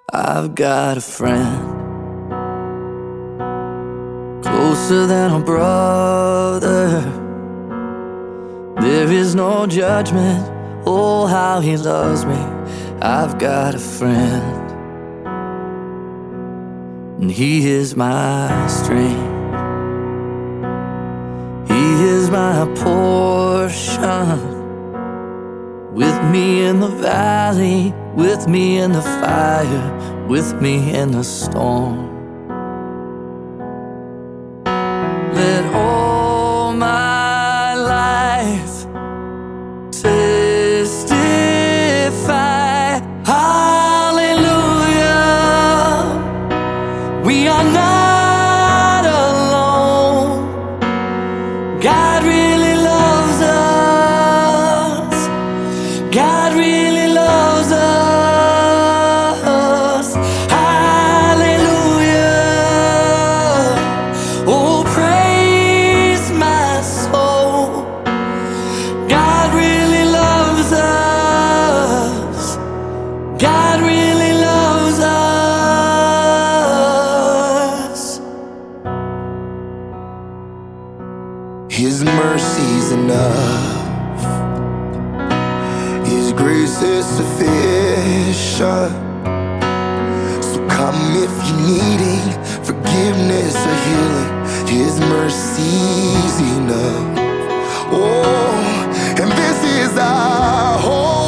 I've got a friend closer than a brother. There is no judgment, oh how he loves me. I've got a friend, and he is my strength. He is my portion. With me in the valley, with me in the fire, with me in the storm. Let all my life testify, hallelujah. We are not alone. God really loves us. God really loves us. Hallelujah. Oh, praise my soul. God really loves us. God really loves us. His mercy's enough. His grace is sufficient. So come if you're needing forgiveness or healing. His mercy's enough. Oh, and this is our hope.